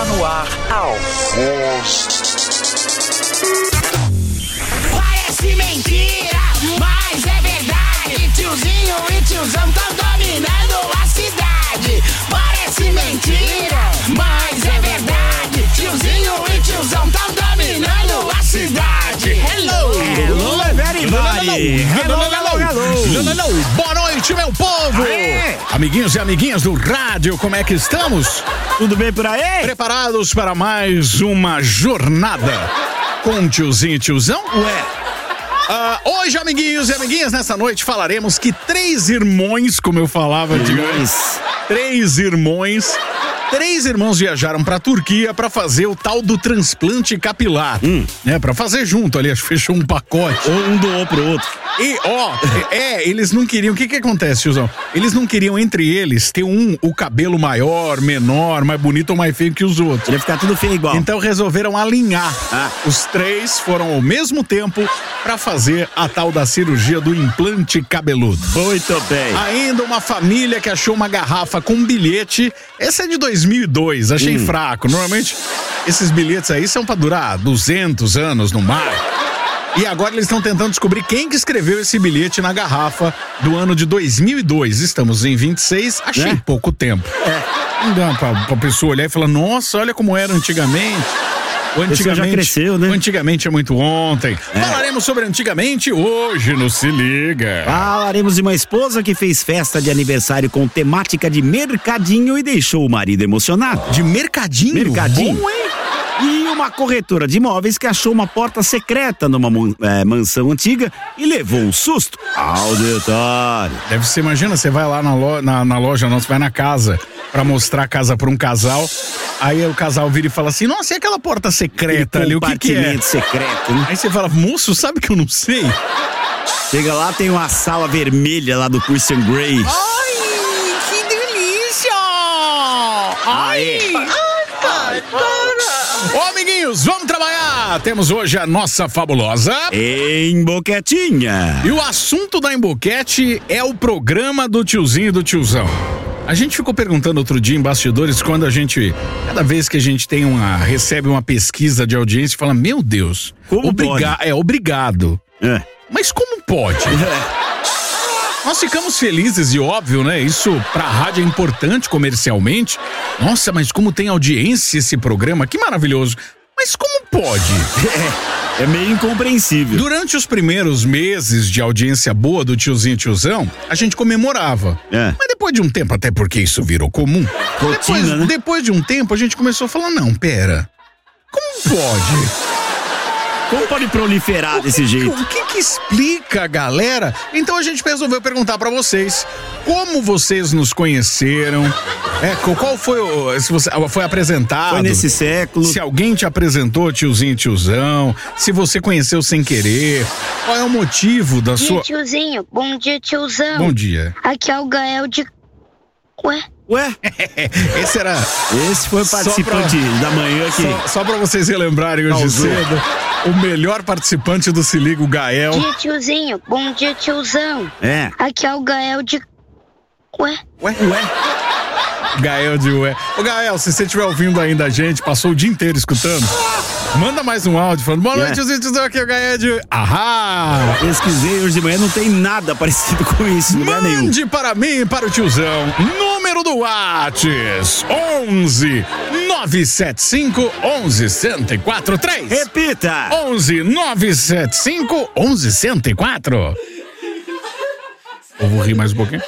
no ar a voz. Parece mentira, mas é verdade. Tiozinho e tiozão tão dominando a cidade. Parece mentira, mas é verdade. Tiozinho e tiozão tão dominando a cidade. Hello, everybody. Hello. Boa noite, meu povo. Aê. Amiguinhos e amiguinhas do rádio, como é que estamos? Tudo bem por aí? Preparados para mais uma jornada com tiozinho e tiozão? Hoje, amiguinhos e amiguinhas, nessa noite falaremos que três irmãos, como eu falava antes, três irmãos viajaram pra Turquia pra fazer o tal do transplante capilar, né? Pra fazer junto ali, acho que fechou um pacote. Um doou pro outro. E, eles não queriam, o que acontece, tiozão? Eles não queriam, entre eles, ter o cabelo maior, menor, mais bonito ou mais feio que os outros. Ia ficar tudo feio igual. Então resolveram alinhar. Os três foram ao mesmo tempo pra fazer a tal da cirurgia do implante cabeludo. Muito bem. Ainda uma família que achou uma garrafa com um bilhete. Essa é de 2002, achei fraco. Normalmente, esses bilhetes aí são pra durar 200 anos no mar. E agora eles estão tentando descobrir quem que escreveu esse bilhete na garrafa do ano de 2002. Estamos em 26, achei pouco tempo. Não dá pra pessoa olhar e falar, nossa, olha como era antigamente. Já cresceu, né? Antigamente é muito ontem. Falaremos sobre antigamente hoje no Se Liga. Falaremos de uma esposa que fez festa de aniversário com temática de mercadinho e deixou o marido emocionado. De mercadinho? Mercadinho. Bom, hein? E uma corretora de imóveis que achou uma porta secreta numa mansão antiga e levou um susto. Ao detalhe. Deve ser, imagina, você vai lá na loja, não, você vai na casa pra mostrar a casa pra um casal, aí o casal vira e fala assim, nossa, e aquela porta secreta ali, o que é? Compartimento secreto, né? Aí você fala, moço, sabe que eu não sei? Chega lá, tem uma sala vermelha lá do Christian Grey. Ai, que delícia! Ai! Ô, amiguinhos, vamos trabalhar! Temos hoje a nossa fabulosa Emboquetinha. E o assunto da Emboquete é o programa do tiozinho e do tiozão. A gente ficou perguntando outro dia em bastidores, cada vez que a gente recebe uma pesquisa de audiência, fala, meu Deus, obrigado. Mas como pode? Nós ficamos felizes e óbvio, né? Isso pra rádio é importante comercialmente. Nossa, mas como tem audiência esse programa, que maravilhoso. Mas como pode? É meio incompreensível. Durante os primeiros meses de audiência boa do tiozinho e tiozão, a gente comemorava. Mas depois de um tempo, até porque isso virou comum, rotina, depois de um tempo a gente começou a falar, não, pera, como pode? Como pode proliferar desse jeito? O que explica, galera? Então a gente resolveu perguntar pra vocês como vocês nos conheceram, qual foi se você foi apresentado. Foi nesse século. Se alguém te apresentou, tiozinho e tiozão, se você conheceu sem querer, qual é o motivo da sua... Tiozinho, bom dia, tiozão. Bom dia. Aqui é o Gael de... Ué? Esse foi o participante da manhã aqui. Só pra vocês relembrarem hoje cedo, o melhor participante do Se Liga, o Gael. Bom dia, tiozinho. Bom dia, tiozão. Aqui é o Gael de... Gael de Ué. Ô, Gael, se você estiver ouvindo ainda a gente, passou o dia inteiro escutando, manda mais um áudio falando, boa noite, tiozão, aqui é o Gael de... Ahá! Pesquisei hoje de manhã, não tem nada parecido com isso, lugar nenhum. Mande para mim e para o tiozão, número do Whats, 11 975 11 1043. Repita! 11 975 11 1004. Eu vou rir mais um pouquinho.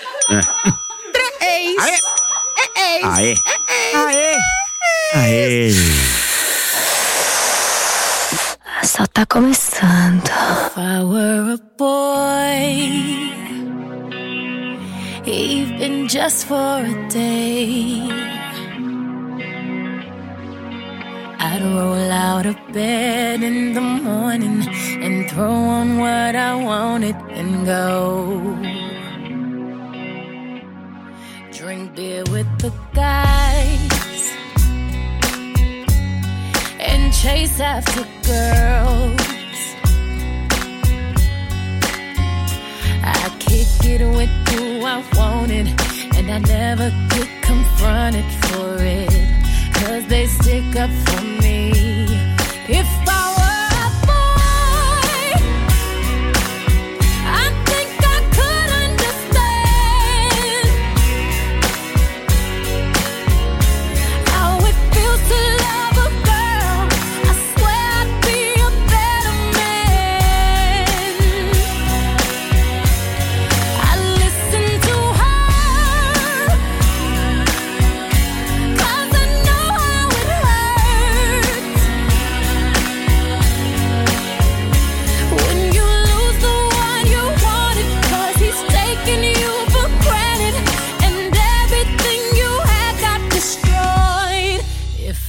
Aê! Só tá começando. If I were a boy, even just for a day, I'd roll out of bed in the morning and throw on what I wanted and go. Drink beer with the guys and chase after girls. I kick it with who I wanted, and I never get confronted for it, 'cause they stick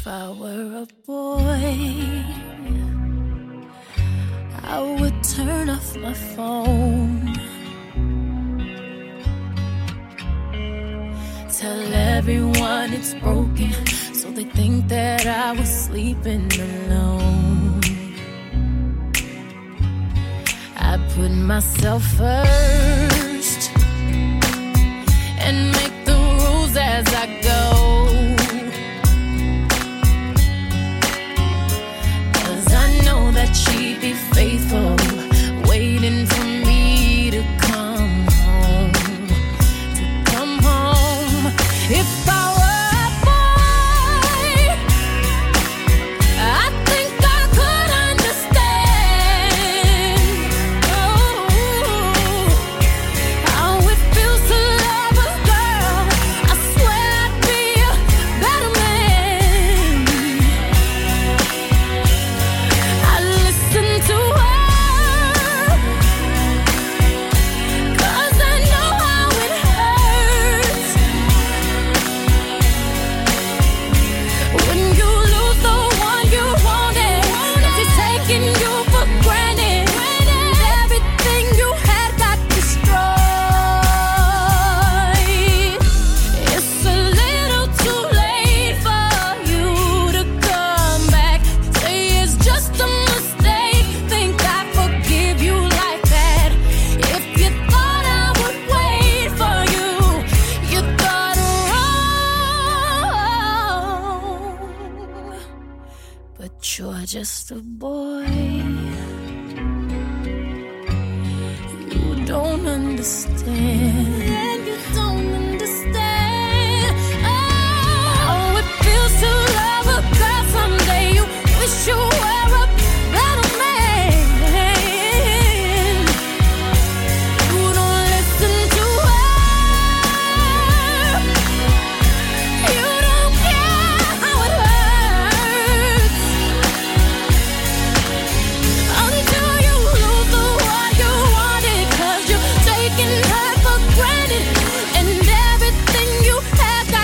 I were a boy, I would turn off my phone, tell everyone it's broken, so they think that I was sleeping alone. I put myself first and make the rules as I go. That she'd be faithful, waiting for me to come home, If I were a boy, I think I could understand how it feels to love a girl. I swear I'd be a better man. To her, 'cause I know how it hurts when you lose the one you wanted, 'cause he's taking you for granted, and everything you had got destroyed. It's a little too late for you to come back, say it's just a mistake. Think I forgive you like that? If you thought I would wait for you, you thought wrong. But you're just a boy. You don't understand. You don't understand how it feels to love a girl someday. You wish you were a better man. You don't listen to her. You don't care how it hurts until you lose the one you wanted, 'cause you're taking her for granted, and everything you had got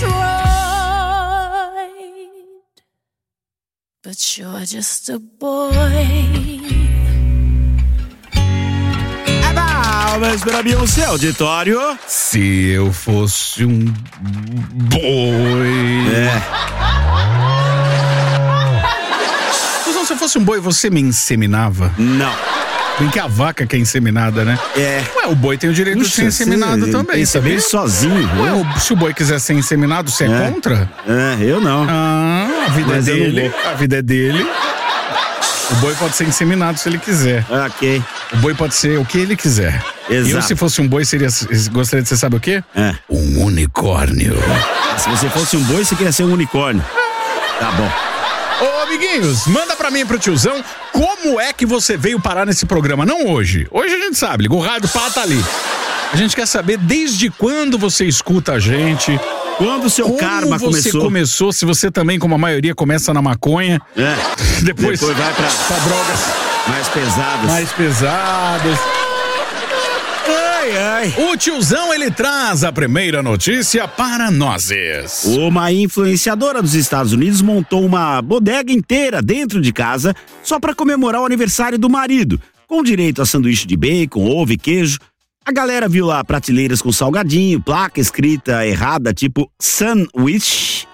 destroyed. But you're just a boy. Palmas para Beyoncé, auditório. Se eu fosse um boi. Então, se eu fosse um boi, você me inseminava? Não. Bem que a vaca que é inseminada, né? Ué, o boi tem o direito de ser inseminado também. Pensa bem sozinho. Ué, se o boi quiser ser inseminado, você é contra? Eu não. A vida Mas é eu não dele. vou. A vida é dele. O boi pode ser inseminado se ele quiser. Ok. O boi pode ser o que ele quiser. Exato. Eu, se fosse um boi, gostaria de ser, sabe o quê? Um unicórnio. Se você fosse um boi, você queria ser um unicórnio. Tá bom. Ô, amiguinhos, manda pra mim e pro tiozão como é que você veio parar nesse programa. Não hoje. Hoje a gente sabe, liga o rádio, pá, tá ali. A gente quer saber desde quando você escuta a gente. Quando o seu karma começou. Como você começou, se você também, como a maioria, começa na maconha. Depois vai pra drogas mais pesadas. Mais pesadas. O tiozão, ele traz a primeira notícia para nós. Uma influenciadora dos Estados Unidos montou uma bodega inteira dentro de casa só para comemorar o aniversário do marido, com direito a sanduíche de bacon, ovo e queijo. A galera viu lá prateleiras com salgadinho, placa escrita errada, tipo sandwich.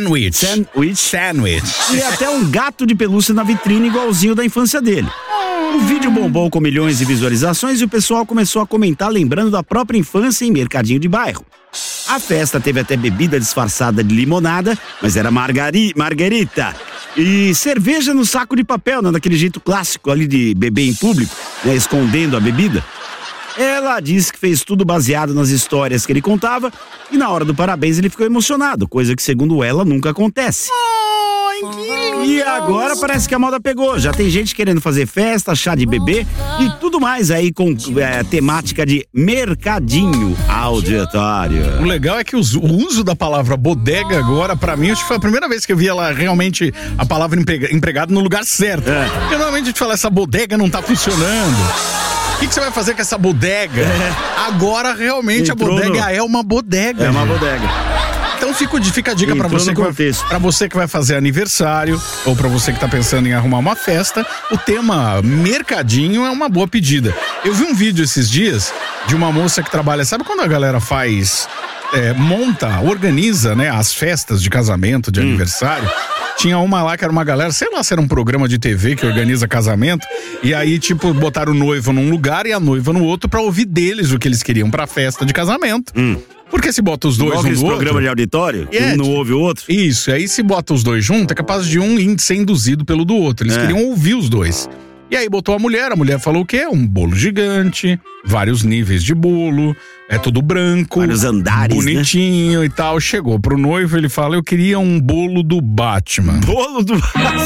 E até um gato de pelúcia na vitrine igualzinho da infância dele. O vídeo bombou com milhões de visualizações e o pessoal começou a comentar lembrando da própria infância em mercadinho de bairro. A festa teve até bebida disfarçada de limonada, mas era margarita. E cerveja no saco de papel, né, daquele jeito clássico ali de beber em público, né, escondendo a bebida. Ela disse que fez tudo baseado nas histórias que ele contava e na hora do parabéns ele ficou emocionado, coisa que segundo ela nunca acontece. E agora parece que a moda pegou, já tem gente querendo fazer festa, chá de bebê e tudo mais aí com temática de mercadinho auditório. O legal é que o uso da palavra bodega agora, pra mim, acho que foi a primeira vez que eu vi ela realmente, a palavra empregada no lugar certo. Porque normalmente a gente fala, essa bodega não tá funcionando. O que você vai fazer com essa bodega? Agora realmente a bodega é uma bodega. É uma bodega. Então fica a dica pra você que vai fazer aniversário ou pra você que tá pensando em arrumar uma festa, o tema mercadinho é uma boa pedida. Eu vi um vídeo esses dias de uma moça que trabalha, sabe quando a galera faz, organiza, né, as festas de casamento, de aniversário? Tinha uma lá que era uma galera, sei lá se era um programa de TV que organiza casamento, e aí, tipo, botaram o noivo num lugar e a noiva no outro pra ouvir deles o que eles queriam pra festa de casamento. Porque se bota os dois um no outro... programa de auditório? Um não ouve o outro? Isso, aí se bota os dois juntos, é capaz de um ser induzido pelo do outro. Eles queriam ouvir os dois. E aí botou a mulher falou o quê? Um bolo gigante, vários níveis de bolo, é tudo branco, vários andares, bonitinho, né? E tal. Chegou pro noivo, ele fala, eu queria um bolo do Batman. Bolo do Batman?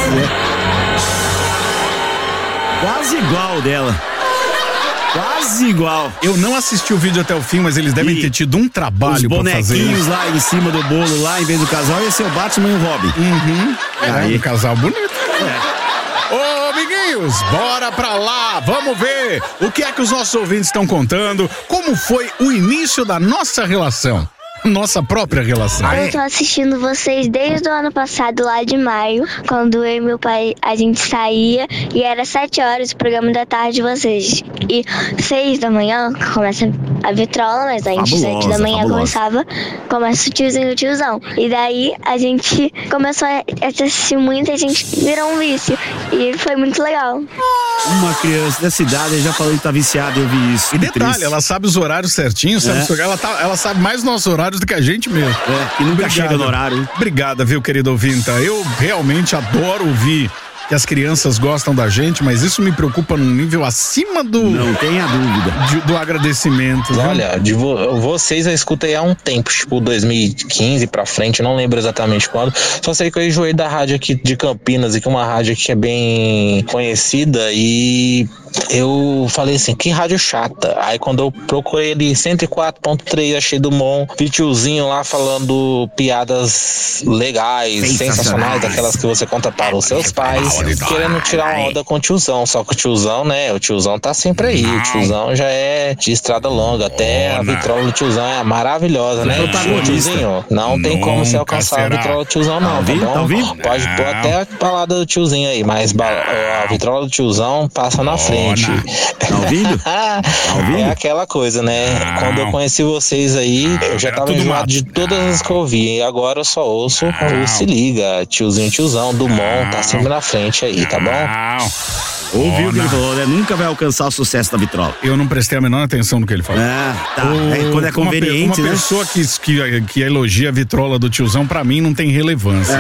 Quase igual dela. Quase igual. Eu não assisti o vídeo até o fim, mas eles devem ter tido um trabalho pra fazer. Os bonequinhos lá em cima do bolo, lá em vez do casal, ia ser o Batman e o Robin. Aí um casal bonito. Ô, amiguinhos, bora pra lá, vamos ver o que é que os nossos ouvintes estão contando, como foi o início da nossa relação. Nossa própria relação. Eu tô assistindo vocês desde o ano passado, lá de maio, quando eu e meu pai, a gente saía e era 7 horas o programa da tarde de vocês. E 6 da manhã começa a vitrola, mas antes 7 da manhã começa o tiozinho e o tiozão. E daí a gente começou a assistir muito e a gente virou um vício. E foi muito legal. Uma criança dessa idade já falou que tá viciada, eu vi isso. E detalhe, ela sabe os horários certinhos, ela sabe mais nossos horários do que a gente mesmo. E nunca chega no horário. Obrigada, viu, querido ouvinta? Eu realmente adoro ouvir que as crianças gostam da gente, mas isso me preocupa num nível acima do... Não tenha dúvida. Do agradecimento. Viu? Olha, de vocês eu escutei há um tempo, tipo 2015 pra frente, não lembro exatamente quando. Só sei que eu enjoei da rádio aqui de Campinas, e que é uma rádio que é bem conhecida, e eu falei assim, que rádio chata. Aí quando eu procurei ali 104.3, achei do Mon, vi tiozinho lá falando piadas legais, sensacionais, aquelas que você conta para os seus pais, querendo tirar uma onda com o tiozão. Só que o tiozão, né, o tiozão tá sempre aí. O tiozão já é de estrada longa, até a vitrola do tiozão é maravilhosa, né? O tiozinho, não tem como você alcançar a vitrola do tiozão, não, tá bom? Pode pôr até a balada do tiozinho aí, mas a vitrola do tiozão passa na frente. Tá ouvindo? É aquela coisa, né? Quando eu conheci vocês aí, eu já tava enjoado de todas as que eu ouvi. E agora eu só ouço o Se Liga, tiozinho, tiozão, Dumont, tá sempre na frente aí, tá bom? Ouviu o que ele falou, né? Nunca vai alcançar o sucesso da vitrola. Eu não prestei a menor atenção no que ele falou. Quando é conveniente, uma pessoa que elogia a vitrola do tiozão, pra mim, não tem relevância.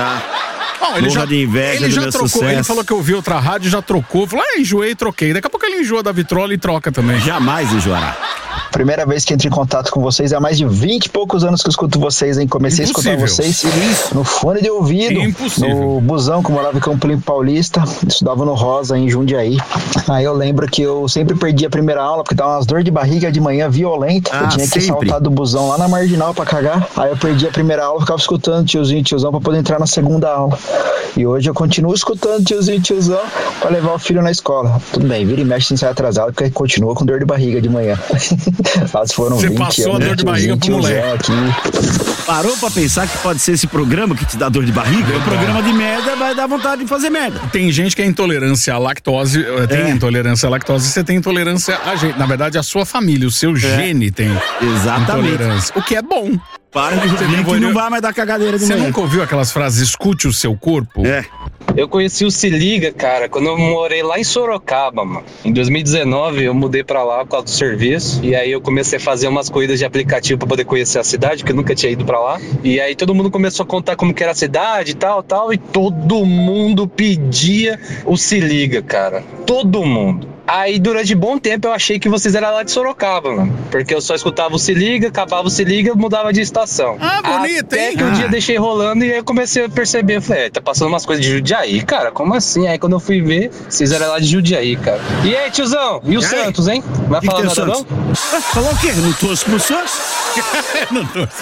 Bom, ele já trocou, sucesso. Ele falou que eu ouvi outra rádio, já trocou, falou, enjoei e troquei. Daqui a pouco ele enjoa da vitrola e troca também. Jamais enjoará. Primeira vez que entro em contato com vocês, há mais de 20 e poucos anos que eu escuto vocês, hein? Comecei a escutar vocês no fone de ouvido, no busão, que eu morava em Campo Limpo Paulista, estudava no Rosa, em Jundiaí. Aí eu lembro que eu sempre perdi a primeira aula, porque dava umas dores de barriga de manhã violenta. Eu tinha que saltar do busão lá na Marginal pra cagar. Aí eu perdi a primeira aula, ficava escutando tiozinho e tiozão pra poder entrar na segunda aula. E hoje eu continuo escutando tiozinho e tiozão pra levar o filho na escola. Tudo bem, vira e mexe sem sair atrasado, porque continua com dor de barriga de manhã. Foram você passou a dor de barriga pro moleque. Parou pra pensar que pode ser esse programa que te dá dor de barriga? O programa de merda vai dar vontade de fazer merda. Tem gente que é intolerância à lactose, tem intolerância à lactose, você tem intolerância a gente. Na verdade, a sua família, o seu gene tem intolerância. O que é bom. Para de ver que não vai mais dar cagadeira de manhã. Você nunca ouviu aquelas frases, escute o seu corpo? Eu conheci o Se Liga, cara, quando eu morei lá em Sorocaba, mano. Em 2019, eu mudei pra lá por causa do serviço. E aí eu comecei a fazer umas corridas de aplicativo pra poder conhecer a cidade, porque eu nunca tinha ido pra lá. E aí todo mundo começou a contar como que era a cidade e tal. E todo mundo pedia o Se Liga, cara. Todo mundo. Aí, durante bom tempo, eu achei que vocês eram lá de Sorocaba, mano. Porque eu só escutava o Se Liga, acabava o Se Liga, mudava de estação. Bonito, até hein? que um dia deixei rolando e aí eu comecei a perceber. Eu falei, tá passando umas coisas de Jundiaí, cara? Como assim? Aí, quando eu fui ver, vocês eram lá de Jundiaí, cara. E aí, tiozão? E o Santos, hein? Vai falar nada, não? Falou o quê? Não torço pro Santos? Não torço.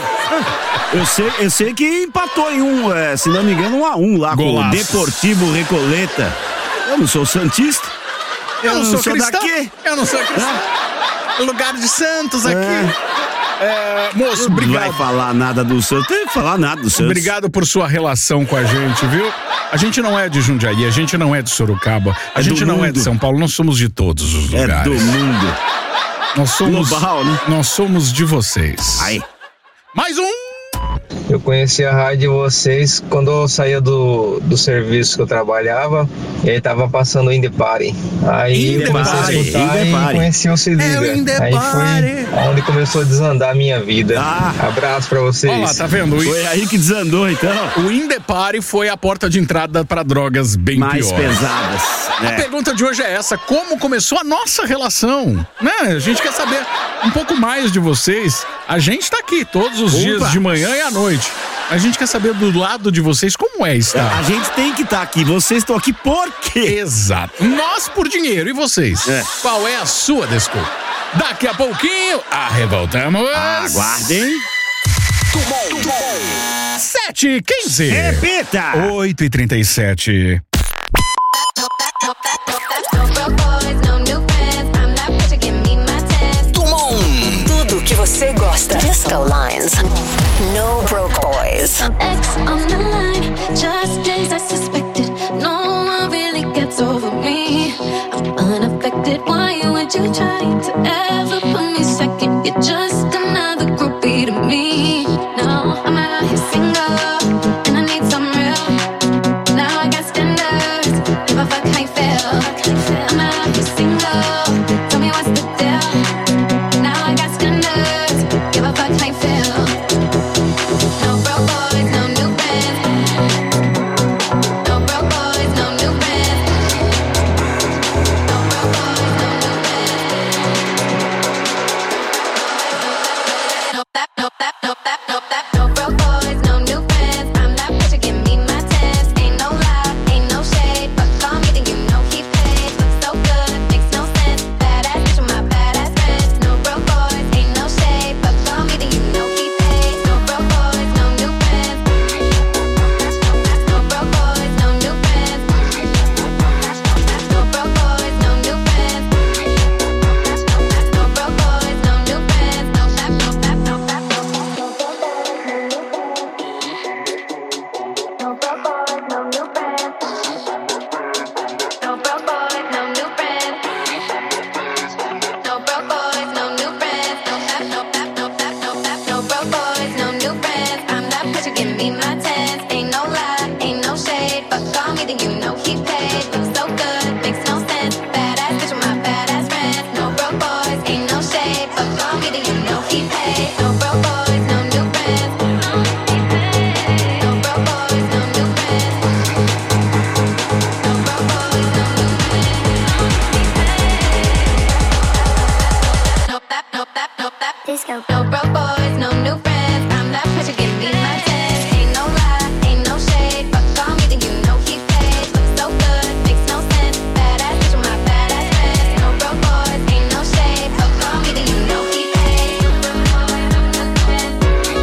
Eu sei que empatou em se não me engano, 1-1 lá com o Deportivo Recoleta. Eu não sou santista. Eu não sou cristão. Daqui. Eu não sou cristão. Lugar de Santos aqui. Moço, obrigado. Não vai falar nada do Santos, tem que falar nada do Santos. Obrigado por sua relação com a gente, viu? A gente não é de Jundiaí, a gente não é de Sorocaba, a gente não é de São Paulo, nós somos de todos os lugares. É do mundo. Nós somos global, né? Nós somos de vocês. Aí. Mais um. Eu conheci a rádio de vocês quando eu saía do serviço que eu trabalhava e aí tava passando o Indepare. Aí comecei a escutar e conheci o Se Liga. Aí foi onde começou a desandar a minha vida. Abraço pra vocês. Olha lá, tá vendo? Foi aí que desandou, então. O Indepare foi a porta de entrada para drogas bem mais piores. pesadas. A pergunta de hoje é essa: como começou a nossa relação? Né? A gente quer saber um pouco mais de vocês. A gente tá aqui todos os dias de manhã e à noite. A gente quer saber do lado de vocês como é estar. A gente tem que estar aqui. Vocês estão aqui por quê? Exato. Nós por dinheiro. E vocês? Qual é a sua desculpa? Daqui a pouquinho, voltamos. Aguardem. 7h15. Repita. 8h37. Tudo que você gosta. Disco Lines. No Broke Boys. X on the line, just as I suspected. No one really gets over me. I'm unaffected. Why would you try to ever put me second? You're just another groupie to me. No, I'm out here single, and I need some real. Now I got standards. If I fuck, I fail. I'm out here single. Tell me what's the deal. Now I got standards. Give a fuck, I fail. No broke boys, no new bands. No broke boys, no new bands. No broke boys, no new bands. No broke boys, no new bands. I'm that bitch, give me my tens. Ain't no lie, ain't no shade. But call me, then you know he paid. Looks so good, makes no sense. Badass bitch with my badass friends. No broke boys, ain't no shade. But call me, then you know he paid. No broke boys, no new bands. No broke boys, no new bands. No broke boys, no new bands. No broke boys, no new bands. No that, no that, no that, no that. No broke boys, no new bands. No broke boys, no new bands. No broke boys, no new bands. No that, no that, no that, no that. No broke boys, no new bands. I'm that bitch, you give me my tens. Ain't no lie, ain't no shade. But call me, then you know he paid. Looks so good, makes no sense. Badass bitch with my badass friends. No broke boys, ain't no shade. But call me, then you know he paid. No broke boys, no new bands. No broke boys, no new bands. No broke boys, no new bands. No that, no that, no that. Disco. No broke boys, no new friends. I'm that pressure, give me my tens. Ain't no lie, ain't no shade. But call me, then you know he paid. Looks so good, makes no sense. Badass bitch with my badass friends. No broke boys, ain't no shade. But call me, then you know he paid. No broke boys, no new friends.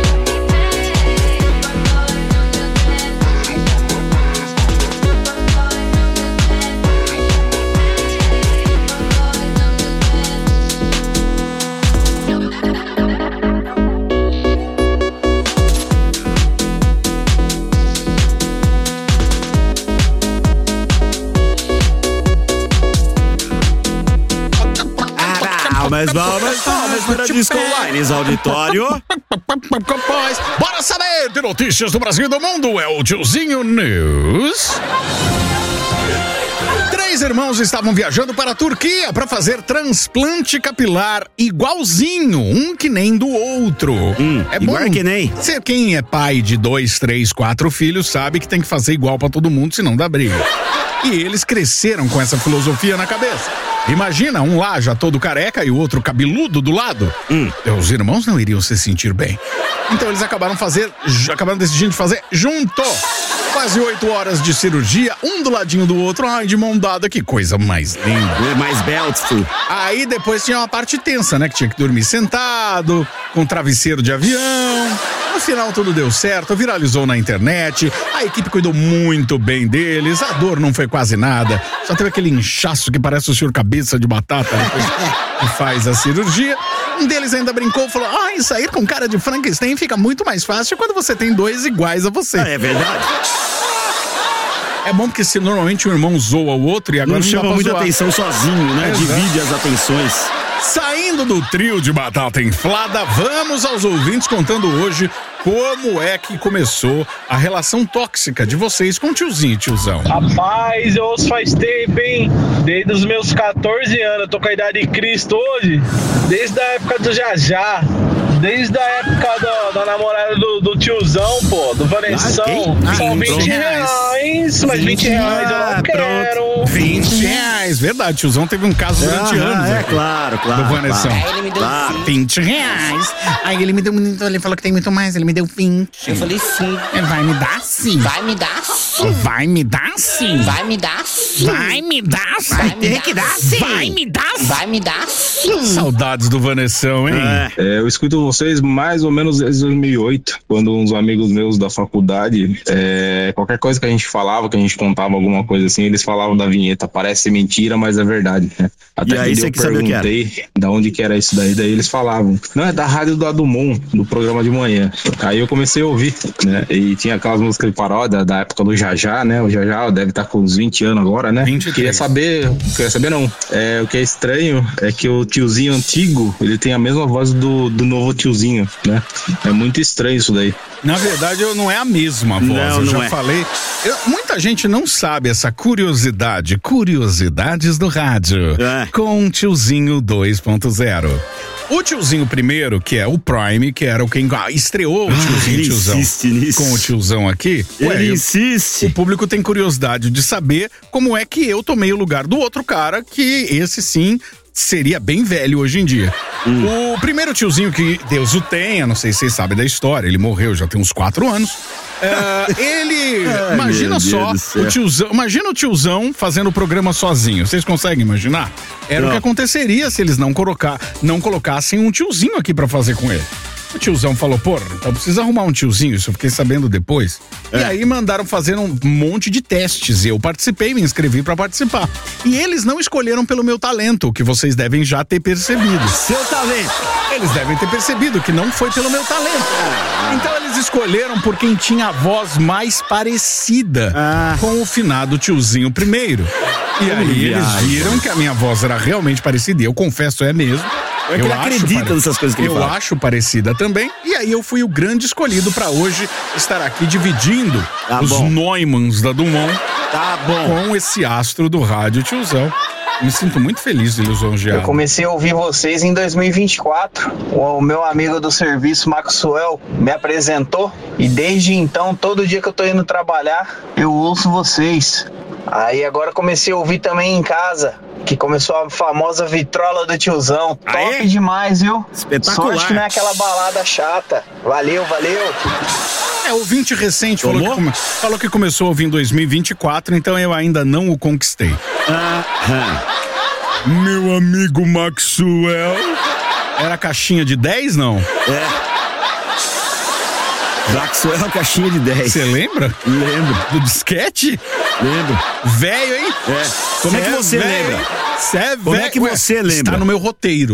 Palmas para Disco Lines, auditório. Bora saber de notícias do Brasil e do mundo. É o Tiozinho News. 3 irmãos estavam viajando para a Turquia para fazer transplante capilar igualzinho, um que nem do outro. É bom que nem. Quem é pai de 2, 3, 4 filhos sabe que tem que fazer igual para todo mundo, senão dá briga. E eles cresceram com essa filosofia na cabeça. Imagina, um lá já todo careca e o outro cabeludo do lado. Os irmãos não iriam se sentir bem. Então eles acabaram decidindo fazer junto. Quase 8 horas de cirurgia, um do ladinho do outro, de mão dada, que coisa mais linda. Mais belto. Aí depois tinha uma parte tensa, né, que tinha que dormir sentado, com travesseiro de avião. No final tudo deu certo, viralizou na internet, a equipe cuidou muito bem deles, a dor não foi quase nada, só teve aquele inchaço que parece o senhor cabeça de batata depois que faz a cirurgia. Um deles ainda brincou e falou: sair com cara de Frankenstein fica muito mais fácil quando você tem dois iguais a você. É verdade. É bom porque se normalmente um irmão zoa o outro e agora não chama muita atenção sozinho, né? Divide as atenções. Saindo do trio de batata inflada, vamos aos ouvintes contando hoje como é que começou a relação tóxica de vocês com o tiozinho e tiozão. Rapaz, eu ouço faz tempo, hein? Desde os meus 14 anos, eu tô com a idade de Cristo hoje, desde a época do Jajá. Desde a época da namorada do tiozão, pô, do Vanessão. São 20 reais, mas 20 reais eu não quero. 20 reais, verdade, tiozão teve um caso durante anos. É, claro. Do Vanessão. Aí ele me deu 20 reais. Aí ele me deu muito, ele falou que tem muito mais, ele me deu 20. Eu falei sim. Ele vai me dar sim. Vai me dar sim. Vai me dar sim. Vai me dar sim. Vai me dar sim. Vai ter que dar sim. Vai me dar sim. Vai me dar sim. Saudades do Vanessão, hein? Eu escuto vocês mais ou menos desde 2008, quando uns amigos meus da faculdade, qualquer coisa que a gente falava, que a gente contava alguma coisa assim, eles falavam da vinheta, parece mentira, mas é verdade, né? Até e aí que eu perguntei da onde que era isso daí eles falavam, não, é da rádio do Adumon, do programa de manhã. Aí eu comecei a ouvir, né? E tinha aquelas músicas de paródia da época do Jajá, né? O Jajá deve estar com uns 20 anos agora, né? 23. Queria saber não, o que é estranho é que o tiozinho antigo, ele tem a mesma voz do novo tiozinho, né? É muito estranho isso daí. Na verdade, não é a mesma voz, eu já falei. Muita gente não sabe essa curiosidade. Curiosidades do rádio. Com o tiozinho 2.0. O tiozinho primeiro, que é o Prime, que era quem estreou o tiozinho tiozão com o tiozão aqui. Ele insiste. O público tem curiosidade de saber como é que eu tomei o lugar do outro cara, que esse sim seria bem velho hoje em dia. O primeiro tiozinho, que Deus o tenha, não sei se vocês sabem da história, ele morreu já tem uns 4 anos. Imagina só o tiozão, imagina o tiozão fazendo o programa sozinho. Vocês conseguem imaginar? Era o que aconteceria se eles não colocassem um tiozinho aqui pra fazer com ele. O tiozão falou, eu preciso arrumar um tiozinho, isso eu fiquei sabendo depois. E aí mandaram fazer um monte de testes, e eu participei, me inscrevi pra participar. E eles não escolheram pelo meu talento, o que vocês devem já ter percebido. Seu talento! Eles devem ter percebido que não foi pelo meu talento. Então eles escolheram por quem tinha a voz mais parecida com o finado tiozinho primeiro. E aí eles viram que a minha voz era realmente parecida, e eu confesso, é mesmo. Eu acredito nessas coisas que ele fala. Eu acho parecida também. E aí eu fui o grande escolhido pra hoje estar aqui dividindo os Neumanns da Dumont com esse astro do rádio tiozão. Me sinto muito feliz de lisonjeado. Eu comecei a ouvir vocês em 2024. O meu amigo do serviço, Maxwell, me apresentou. E desde então, todo dia que eu tô indo trabalhar, eu ouço vocês. Aí agora comecei a ouvir também em casa, que começou a famosa vitrola do tiozão. Top demais, viu? Espetacular. Sorte que não é aquela balada chata. Valeu. Ouvinte recente falou que começou a ouvir em 2024, então eu ainda não o conquistei. Meu amigo Maxwell. Era caixinha de 10, não? Maxwell, caixinha de 10. Você lembra? Lembro. Do disquete? Lembro. Velho, hein? Como é que você lembra? Como é que você lembra? Está no meu roteiro.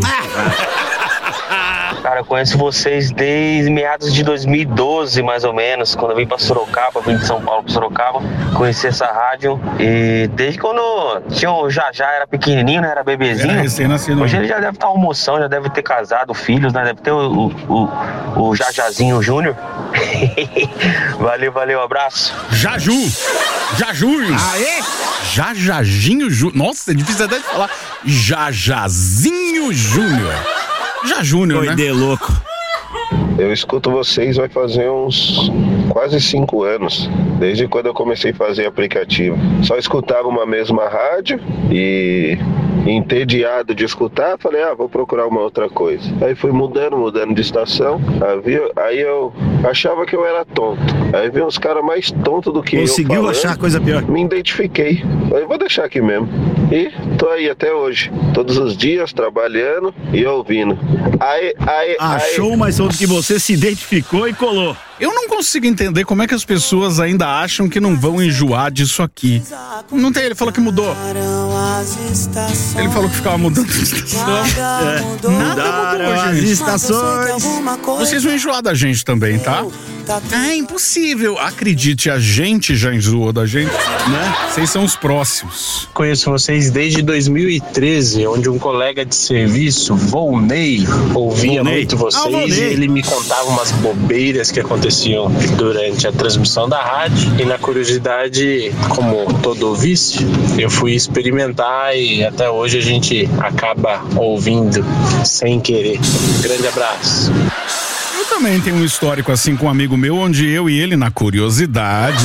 Cara, eu conheço vocês desde meados de 2012, mais ou menos, quando eu vim pra Sorocaba, vim de São Paulo pra Sorocaba, conheci essa rádio, e desde quando tinha o Jajá, era pequenininho, né, era bebezinho, hoje ele já deve estar almoçando, já deve ter casado, filhos, né, deve ter o Jajazinho Júnior. Valeu, abraço. Jaju! Aê! Jajazinho Júnior. Nossa, é difícil até de falar. Jajazinho Júnior. Já Júnior, né? De louco. Eu escuto vocês vai fazer uns quase 5 anos, desde quando eu comecei a fazer aplicativo. Só escutava uma mesma rádio e, entediado de escutar, falei, vou procurar uma outra coisa. Aí fui mudando de estação, aí eu achava que eu era tonto. Aí vi uns caras mais tontos do que eu. Conseguiu achar coisa pior? Me identifiquei. Falei, vou deixar aqui mesmo. E tô aí até hoje, todos os dias trabalhando e ouvindo. Achou mais som do que você, se identificou e colou. Eu não consigo entender como é que as pessoas ainda acham que não vão enjoar disso aqui. Não tem, ele falou que mudou. Ele falou que ficava mudando de estação. Nada mudou, as gente. estações. Vocês vão enjoar da gente também, tá? É impossível. Acredite, a gente já enjoou da gente, né? Vocês são os próximos. Conheço vocês desde 2013, onde um colega de serviço, Volney, ouvia muito vocês e ele me contava umas bobeiras que aconteciam durante a transmissão da rádio. E na curiosidade, como todo ouvinte, eu fui experimentar e até hoje a gente acaba ouvindo sem querer. Grande abraço. Eu também tenho um histórico assim com um amigo meu, onde eu e ele, na curiosidade...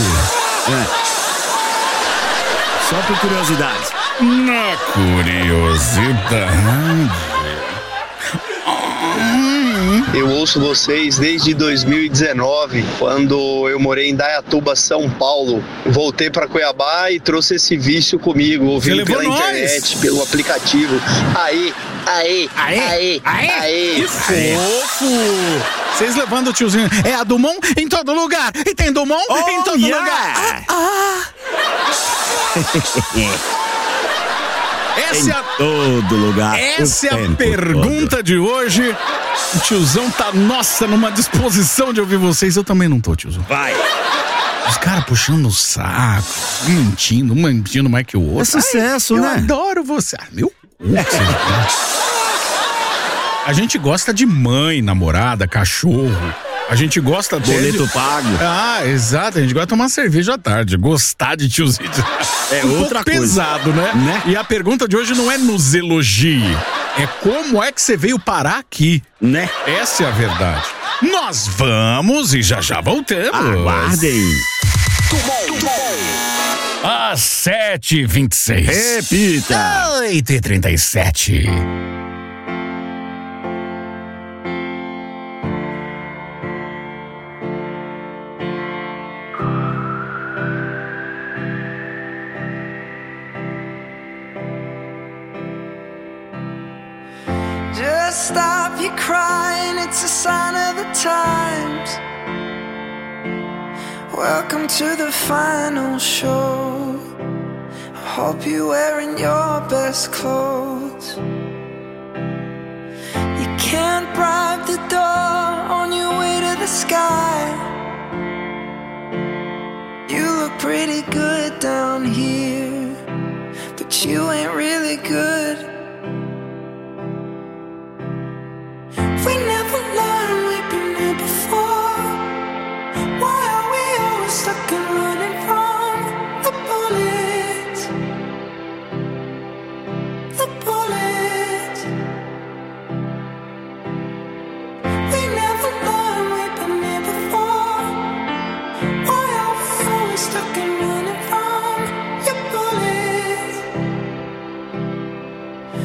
Só por curiosidade. Na curiosidade... Eu ouço vocês desde 2019, quando eu morei em Dayatuba, São Paulo. Voltei para Cuiabá e trouxe esse vício comigo, ouvindo pela internet, pelo aplicativo. Aê! Que fofo! Vocês levando o tiozinho. É a Dumont em todo lugar. E tem Dumont em todo lugar. Essa é todo lugar. Essa é a pergunta de hoje. O tiozão tá, numa disposição de ouvir vocês. Eu também não tô, tiozão. Vai. Os caras puxando o saco, mentindo, um mentindo mais que o outro. É sucesso, né? Eu adoro você. Meu A gente gosta de mãe, namorada, cachorro. A gente gosta até boleto pago. Ah, exato. A gente gosta de tomar cerveja à tarde. Gostar de tiozinho. É outra coisa. Pesado, né? E a pergunta de hoje não é nos elogie. É como é que você veio parar aqui, né? Essa é a verdade. Nós vamos e já voltamos. Aguardem. Às 7h26. Repita. 8h37. Just stop your crying, it's a sign of the times. Welcome to the final show. I hope you're wearing your best clothes. You can't bribe the door on your way to the sky. You look pretty good down here, but you ain't really good. We never learned, we've been here before. Why are we always stuck and running from the bullets? The bullets. We never learned, we've been here before. Why are we always stuck and running from your bullets?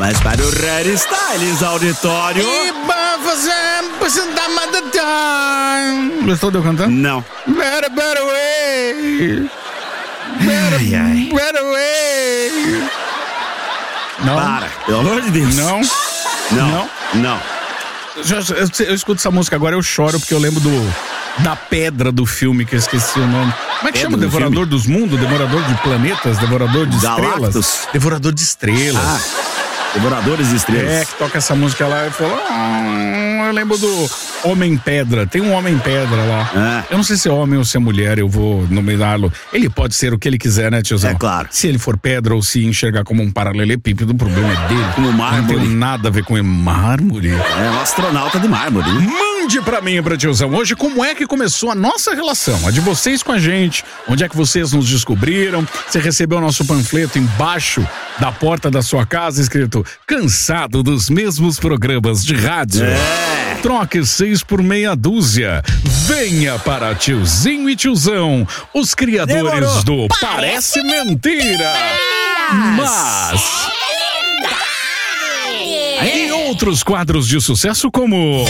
Mas para o Rare Styles Auditório. Gostou de eu cantando? Não. Better way. Better way. Não. Para, pelo amor de Deus. Não. Eu escuto essa música agora, eu choro porque eu lembro da pedra do filme, que eu esqueci o nome. Como é que chama? Devorador dos mundos? Devorador de planetas? Devorador de estrelas? Devorador de estrelas. Devoradores de estrelas. É, que toca essa música lá e falou. Eu lembro do Homem-Pedra. Tem um Homem-Pedra lá. Eu não sei se é homem ou se é mulher, eu vou nomeá-lo. Ele pode ser o que ele quiser, né, tiozão? É claro. Se ele for pedra ou se enxergar como um paralelepípedo, o problema é dele. Como mármore. Não tem nada a ver com mármore. É um astronauta de mármore. Mande pra mim, pra tiozão, hoje como é que começou a nossa relação, a de vocês com a gente, onde é que vocês nos descobriram, você recebeu o nosso panfleto embaixo da porta da sua casa, escrito, cansado dos mesmos programas de rádio. Troque 6 por meia dúzia. Venha para Tiozinho e Tiozão, os criadores do Parece Mentira. Mas... E outros quadros de sucesso como...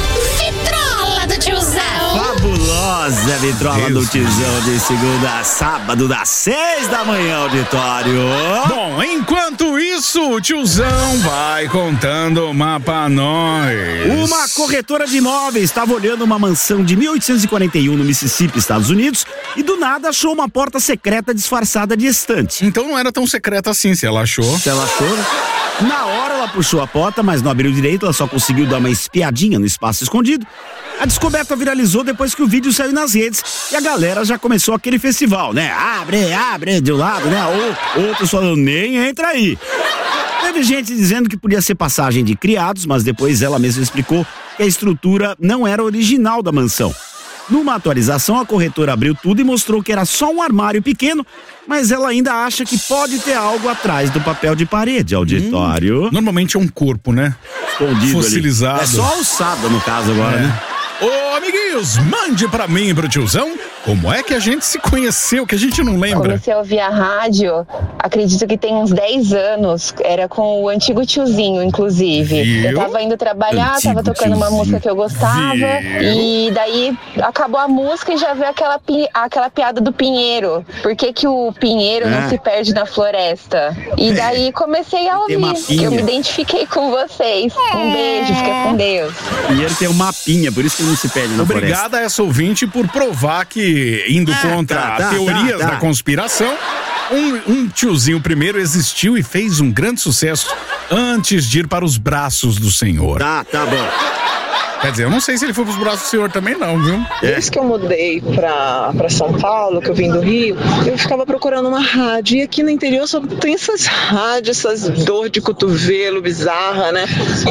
Vitrola do Tiozão. Fabulosa Vitrola do Tiozão, de segunda a sábado, das 6 da manhã, auditório. Bom, enquanto isso, o tiozão vai contando uma pra nós. Uma corretora de imóveis estava olhando uma mansão de 1841 no Mississippi, Estados Unidos, e do nada achou uma porta secreta disfarçada de estante. Então não era tão secreta assim, se ela achou. Se ela achou, né? Na hora ela puxou a porta, mas não abriu direito, ela só conseguiu dar uma espiadinha no espaço escondido. A descoberta viralizou depois que o vídeo saiu nas redes e a galera já começou aquele festival, né? Abre de um lado, né? Ou outros falando, nem entra aí. Teve gente dizendo que podia ser passagem de criados, mas depois ela mesma explicou que a estrutura não era original da mansão. Numa atualização, a corretora abriu tudo e mostrou que era só um armário pequeno, mas ela ainda acha que pode ter algo atrás do papel de parede, auditório. Normalmente é um corpo, né? Escondido fossilizado. Ali. É só alçada no caso agora, né? Ô, amiguinhos, mande pra mim e pro tiozão como é que a gente se conheceu, que a gente não lembra. Comecei a ouvir a rádio, acredito que tem uns 10 anos, era com o antigo tiozinho, inclusive. Eu tava indo trabalhar, tava tocando uma música que eu gostava, e daí acabou a música e já veio aquela piada do pinheiro. Por que que o pinheiro não se perde na floresta? E daí comecei a ouvir, eu me identifiquei com vocês. Um beijo, fica com Deus. Pinheiro tem um mapinha, por isso que não se perde na floresta. Obrigado a essa ouvinte por provar que, indo contra teorias da conspiração, um tiozinho primeiro existiu e fez um grande sucesso antes de ir para os braços do Senhor. Tá bom. Quer dizer, eu não sei se ele foi pros braços do Senhor também não, viu? Desde que eu mudei pra São Paulo, que eu vim do Rio, eu ficava procurando uma rádio. E aqui no interior só tem essas rádios, essas dor de cotovelo bizarra, né?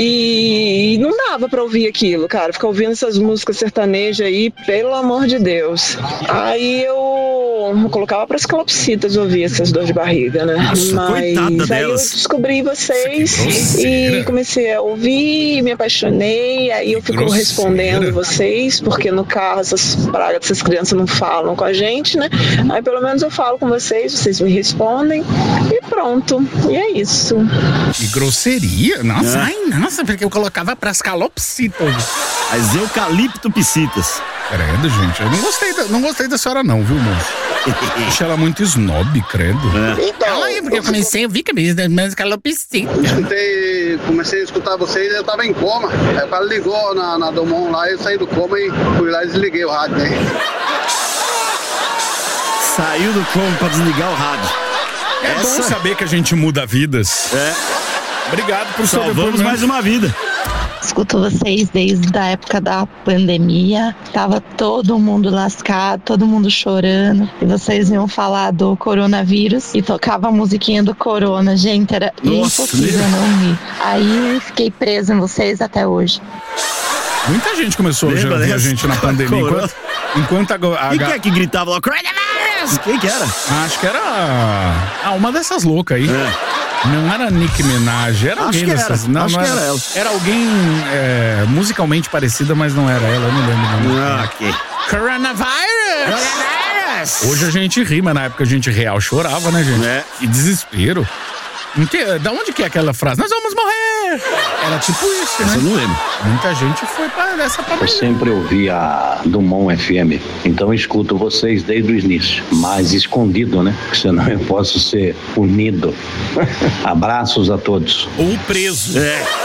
E não dava pra ouvir aquilo, cara. Ficar ouvindo essas músicas sertanejas aí, pelo amor de Deus. Aí eu colocava pras calopsitas ouvir essas dores de barriga, né? Nossa, mas aí eu descobri vocês e comecei a ouvir, me apaixonei, aí eu fico respondendo vocês, porque no carro essas pragas dessas crianças não falam com a gente, né? Aí pelo menos eu falo com vocês me respondem e pronto. E é isso. Que grosseria? Nossa, porque eu colocava pras calopsitas. As eucalipto-psitas. Credo, gente, eu não gostei da senhora não, viu, moço? Achei ela muito snob, credo. Então, ela aí, porque eu comecei a ouvir que mas calopsita. Comecei a escutar vocês, eu tava em coma. Aí o cara ligou na Domon lá, eu saí do coma e fui lá e desliguei o rádio, né? Saiu do coma pra desligar o rádio. É bom saber que a gente muda vidas. Obrigado por salvamos mais uma vida. Escuto vocês desde a época da pandemia, tava todo mundo lascado, todo mundo chorando, e vocês iam falar do coronavírus e tocava a musiquinha do Corona, gente, era impossível não rir. Aí fiquei presa em vocês até hoje. Muita gente começou a ouvir a gente na pandemia, enquanto a quem é que gritava lá, coronavírus? Quem que era? Acho que era uma dessas loucas aí. Não era Nicki Minaj, era alguém dessas. Não, acho que era ela. Era alguém musicalmente parecida, mas não era ela, eu não lembro o nome. Ok. Coronavirus! Hoje a gente ri, mas na época a gente real chorava, né, gente? Que desespero. Da onde que é aquela frase? Nós vamos morrer! Era tipo isso, né? Eu não lembro. Muita gente foi pra essa Eu sempre ouvi a Dumont FM, então eu escuto vocês desde o início, mas escondido, né? Porque senão eu posso ser punido. Abraços a todos. Ou preso.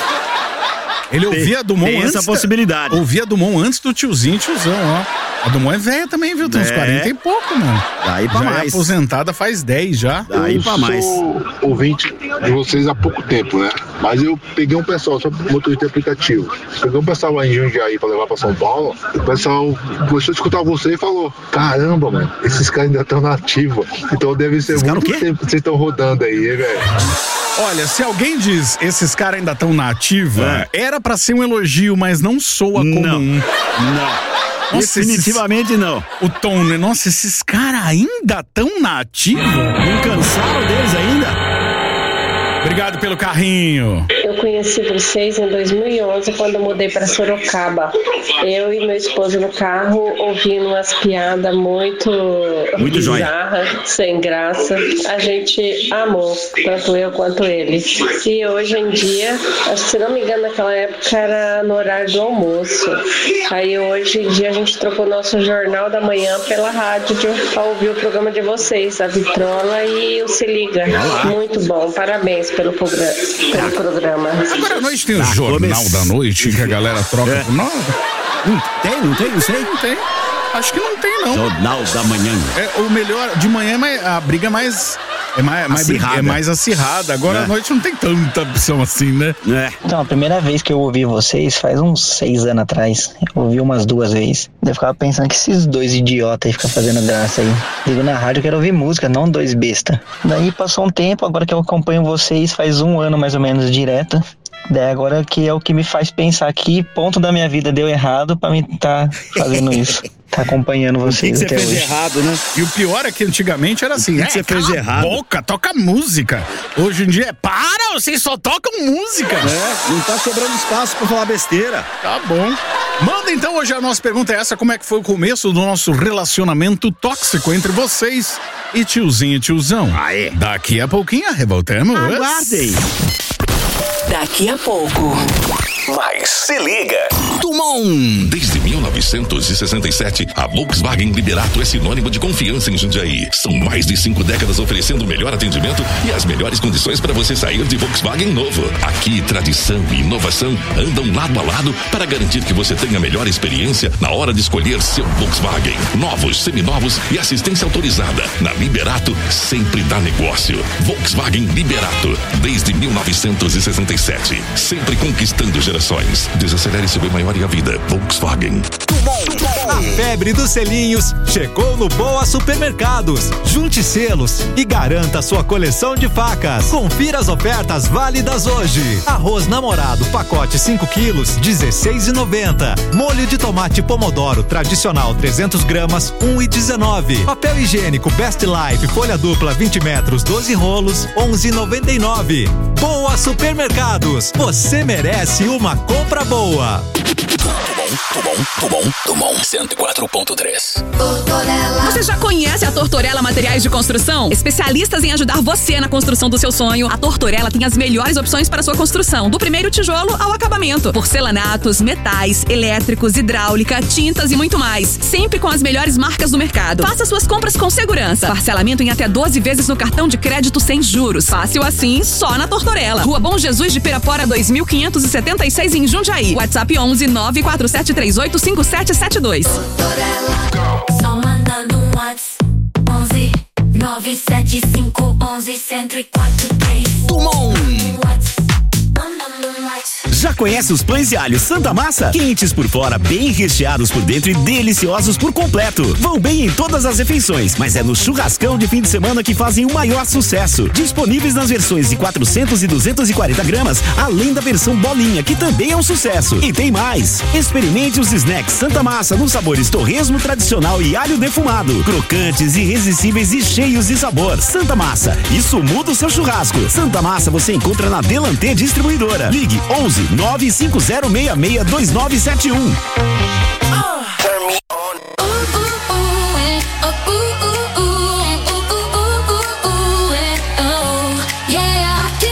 Ele ouvia a Dumont tem antes. essa possibilidade. Ouvia a Dumont antes do tiozão, ó. A Dumont é velha também, viu? Tem uns 40 e pouco, mano. Daí pra já mais. É aposentada faz 10 já. Daí pra mais. Eu sou ouvinte de vocês há pouco tempo, né? Mas eu peguei um pessoal, só motorista de aplicativo. Peguei um pessoal lá em Jundiaí pra levar pra São Paulo. O pessoal começou a escutar você e falou: caramba, mano, esses caras ainda estão na ativa. Então deve ser muito tempo que vocês estão rodando aí, velho. Olha, se alguém diz esses caras ainda estão na ativa, era pra ser um elogio, mas não soa comum. Não. Nossa, definitivamente não. O tom, né? Nossa, esses caras ainda estão na ativa? Não cansaram deles ainda? Obrigado pelo carrinho. Eu conheci vocês em 2011, quando eu mudei para Sorocaba. Eu e meu esposo no carro, ouvindo umas piadas muito bizarras, sem graça. A gente amou, tanto eu quanto ele. E hoje em dia, acho que se não me engano, naquela época era no horário do almoço. Aí hoje em dia a gente trocou nosso jornal da manhã pela rádio para ouvir o programa de vocês, a Vitrola e o Se Liga. Muito bom, parabéns pelo programa. Agora à noite tem o Jornal da Noite, que a galera troca por nós. Não tem, não sei. Não tem. Acho que não tem, não. Jornal da Manhã. O melhor, de manhã a briga é mais acirrada. Agora à noite não tem tanta opção assim, né? Então, a primeira vez que eu ouvi vocês faz uns 6 anos atrás. Eu ouvi umas 2 vezes. Eu ficava pensando que esses dois idiotas aí ficam fazendo graça aí. Ligo na rádio, eu quero ouvir música, não dois besta. Daí passou um tempo, agora que eu acompanho vocês faz 1 ano mais ou menos direto. Daí agora que é o que me faz pensar que ponto da minha vida deu errado pra mim tá fazendo isso. Tá acompanhando vocês até hoje. O que você fez errado, né? E o pior é que antigamente era assim, o que você fez errado? Boca, toca música. Hoje em dia vocês só tocam música. Não tá sobrando espaço pra falar besteira. Tá bom. Manda então, hoje a nossa pergunta é essa: como é que foi o começo do nosso relacionamento tóxico entre vocês e tiozinho e tiozão? Daqui a pouquinho revoltamos. Aguardem. Daqui a pouco. Mas se liga. Dumont. Desde 1967, a Volkswagen Liberato é sinônimo de confiança em Jundiaí. São mais de 5 décadas oferecendo o melhor atendimento e as melhores condições para você sair de Volkswagen novo. Aqui, tradição e inovação andam lado a lado para garantir que você tenha a melhor experiência na hora de escolher seu Volkswagen. Novos, seminovos e assistência autorizada. Na Liberato, sempre dá negócio. Volkswagen Liberato. Desde 1967. Sempre conquistando gerações. Desacelere seu bem maior e a vida. Volkswagen. A febre dos selinhos chegou no Boa Supermercados. Junte selos e garanta sua coleção de facas. Confira as ofertas válidas hoje. Arroz namorado, pacote 5 quilos, R$16,90. Molho de tomate pomodoro tradicional 300 gramas, R$1,19. Papel higiênico Best Life, folha dupla 20 metros, 12 rolos, R$11,99. Boa Supermercados. Você merece uma compra boa. Dumont 104.3. Você já conhece a Tortorella Materiais de Construção? Especialistas em ajudar você na construção do seu sonho. A Tortorella tem as melhores opções para sua construção, do primeiro tijolo ao acabamento. Porcelanatos, metais, elétricos, hidráulica, tintas e muito mais. Sempre com as melhores marcas do mercado. Faça suas compras com segurança. Parcelamento em até 12 vezes no cartão de crédito sem juros. Fácil assim, só na Tortorella. Rua Bom Jesus de Pirapora 2576 em Jundiaí. WhatsApp 11 94738 5772. Só mandando um WhatsApp 11 975 11 1043. Dumont. Já conhece os pães de alho Santa Massa? Quentes por fora, bem recheados por dentro e deliciosos por completo. Vão bem em todas as refeições, mas é no churrascão de fim de semana que fazem o maior sucesso. Disponíveis nas versões de 400 e 240 gramas, além da versão bolinha, que também é um sucesso. E tem mais! Experimente os snacks Santa Massa nos sabores torresmo tradicional e alho defumado. Crocantes, irresistíveis e cheios de sabor. Santa Massa, isso muda o seu churrasco. Santa Massa você encontra na Delantê Distribuidora. Ligue 11 950662971. Yeah,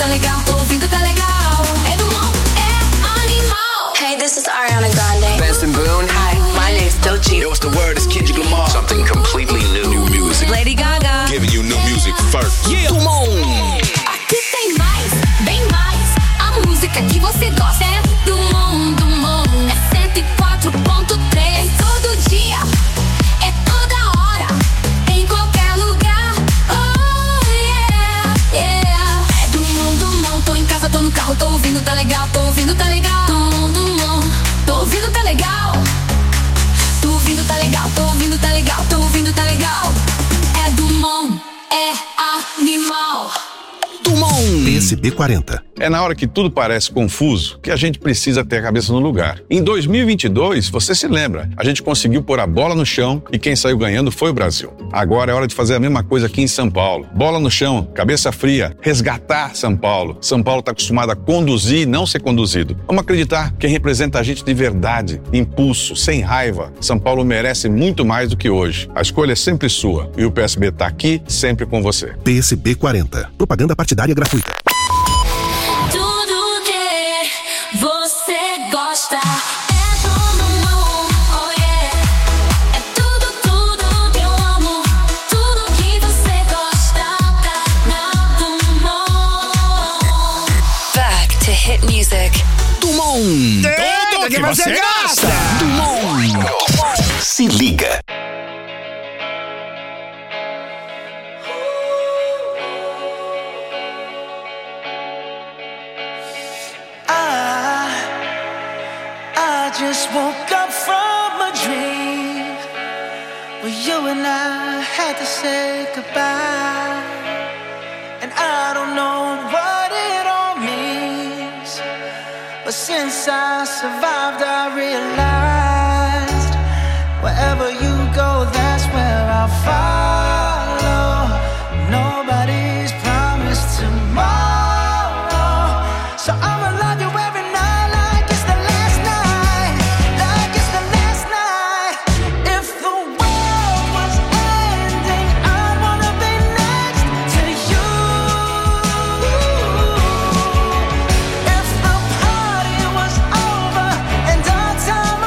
legal, tô ouvindo, tá legal. É do Mon, é animal. Hey, this is Ariana Grande. Benson Boone. Hi, my name's Doechii. Yo, what's the word? It's Kendrick Lamar. Something completely new. New music. Lady Gaga. Giving you new music first. Yeah. Come on. Aqui tem mais, bem mais. A música que você gosta é do Mon, do Mon. É 104.3. Todo dia, é toda hora, em qualquer lugar. Oh yeah, yeah. É do Mon, tô em casa, tô no carro, tô ouvindo, tá legal, tô ouvindo, tá legal. Do Mon, tô ouvindo, tá legal. Tô ouvindo, tá legal, tô ouvindo, tá legal, tô ouvindo, tá legal. É do Mon, é animal. PSB 40. É na hora que tudo parece confuso que a gente precisa ter a cabeça no lugar. Em 2022, você se lembra, a gente conseguiu pôr a bola no chão e quem saiu ganhando foi o Brasil. Agora é hora de fazer a mesma coisa aqui em São Paulo. Bola no chão, cabeça fria, resgatar São Paulo. São Paulo está acostumado a conduzir e não ser conduzido. Vamos acreditar quem representa a gente de verdade, impulso, sem raiva. São Paulo merece muito mais do que hoje. A escolha é sempre sua e o PSB está aqui sempre com você. PSB 40. Propaganda partidária gratuita. Tudo que você gosta é do Mon, oh yeah. É tudo que eu amo. Tudo que você gosta tá na Mon. Back to hit music. Dumont. Tudo que você gosta. Dumont. Se liga. I just woke up from a dream where you and I had to say goodbye. And I don't know what it all means, but since I survived I realized wherever you go, that's where I'll follow. Nobody's promised tomorrow, so I'ma love you every night like it's the last night, like it's the last night. If the world was ending, I wanna be next to you. If the party was over and our time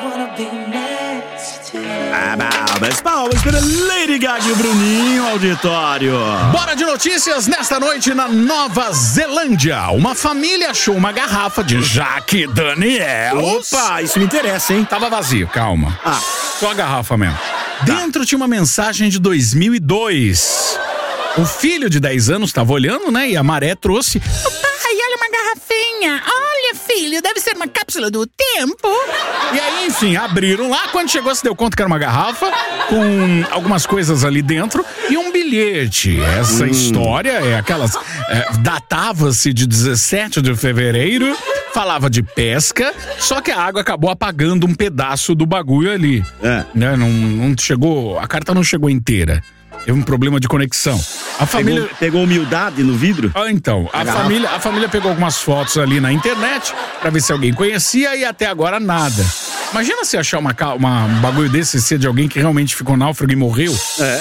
wanna be next to you. Palmas para Lady Gaga e o Bruninho, auditório. Bora de notícias nesta noite na Nova Zelândia. Uma família achou uma garrafa de Jack Daniels. Opa, isso me interessa, hein? Tava vazio, calma. Só a garrafa mesmo. Dentro tinha uma mensagem de 2002. O filho de 10 anos estava olhando, né? E a Maré trouxe... Pai, olha uma garrafinha. Olha, filho, deve ser uma cápsula do tempo. E aí, enfim, abriram lá. Quando chegou, se deu conta que era uma garrafa com algumas coisas ali dentro e um bilhete. Essa história é aquelas... datava-se de 17 de fevereiro, falava de pesca, só que a água acabou apagando um pedaço do bagulho ali. Né? Não chegou... A carta não chegou inteira. Teve um problema de conexão. A família... Pegou humildade no vidro? Então, a família pegou algumas fotos ali na internet pra ver se alguém conhecia e até agora nada. Imagina se achar um bagulho desse e ser de alguém que realmente ficou náufrago e morreu.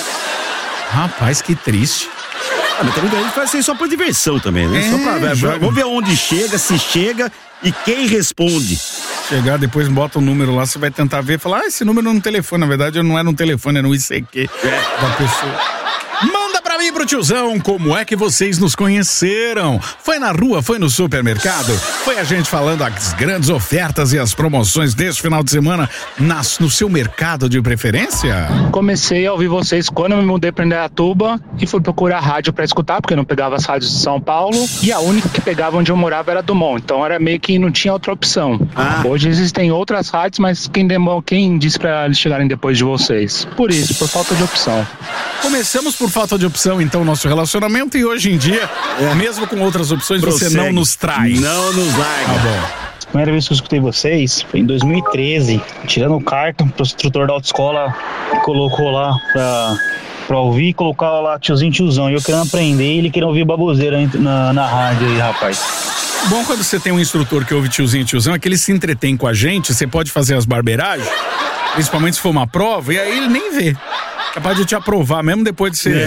Rapaz, que triste. Mas também a gente faz isso só por diversão também, né? Só pra... Vamos ver onde chega, se chega e quem responde. Chegar, depois bota o número lá, você vai tentar ver e falar, esse número no telefone, na verdade não era um telefone, era um ICQ da pessoa. Manda pra mim, pro tiozão, como é que vocês nos conheceram? Foi na rua, foi no supermercado? Foi a gente falando as grandes ofertas e as promoções deste final de semana no seu mercado de preferência? Comecei a ouvir vocês quando eu me mudei pra Indaiatuba e fui procurar rádio pra escutar, porque eu não pegava as rádios de São Paulo e a única que pegava onde eu morava era Dumont, então era meio que não tinha outra opção. Hoje existem outras rádios, mas quem disse pra eles chegarem depois de vocês? Por isso, por falta de opção. Começamos por falta de opção, então, o nosso relacionamento, e hoje em dia, mesmo com outras opções, você não nos traz. Não nos larga. Tá bom. A primeira vez que eu escutei vocês foi em 2013, tirando carta, o instrutor da autoescola colocou lá pra ouvir e colocava lá tiozão. E eu querendo aprender e ele querendo ouvir baboseira na rádio aí, rapaz. Bom, quando você tem um instrutor que ouve tiozão, é que ele se entretém com a gente, você pode fazer as barberagens, principalmente se for uma prova, e aí ele nem vê. Capaz de te aprovar, mesmo depois de você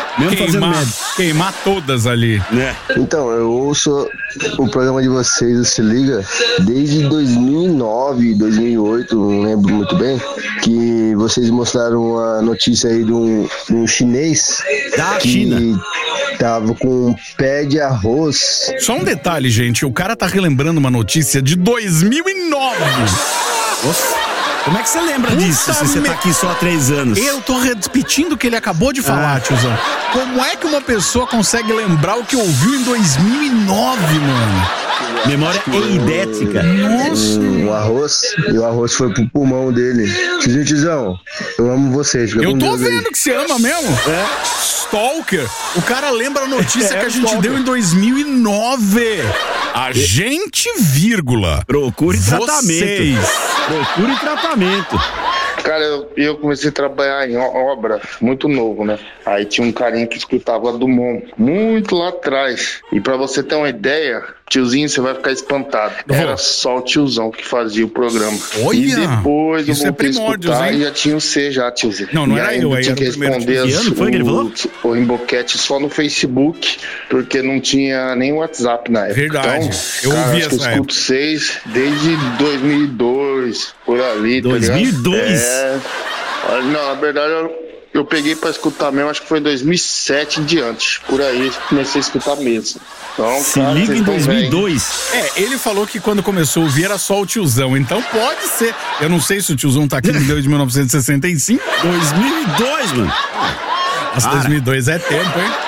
queimar todas ali. Então, eu ouço o programa de vocês, o Se Liga, desde 2009, 2008, não lembro muito bem, que vocês mostraram uma notícia aí de um chinês da China. Tava com um pé de arroz. Só um detalhe, gente, o cara tá relembrando uma notícia de 2009. Nossa. Como é que você lembra disso, se você tá aqui só há 3 anos? Eu tô repetindo o que ele acabou de falar, tiozão. Como é que uma pessoa consegue lembrar o que ouviu em 2009, mano? Memória eidética. Nossa. O arroz foi pro pulmão dele. Tiozão, eu amo vocês. Eu tô vendo que você ama mesmo. Stalker. O cara lembra a notícia que a gente deu em 2009. Agente, vírgula. Procure tratamento. Procure tratamento. Cara, eu comecei a trabalhar em obra muito novo, né? Aí tinha um carinha que escutava Dumont, muito lá atrás. E pra você ter uma ideia, tiozinho, você vai ficar espantado. Era só o tiozão que fazia o programa. Olha, e depois eu voltei a escutar e já tinha o C já, tiozinho. Não era eu. Tinha que responder o Rimboquete só no Facebook, porque não tinha nem WhatsApp na época. Verdade, então, eu ouvi essa época. Eu escuto 6 desde 2002, por ali. 2002? Não, na verdade eu peguei pra escutar mesmo, acho que foi em 2007 em diante, por aí comecei a escutar mesmo. Então, Se liga em 2002. Ele falou que quando começou a ouvir era só o tiozão, então pode ser. Eu não sei se o tiozão tá aqui desde 1965. 2002, mano. Nossa, 2002 é tempo, hein?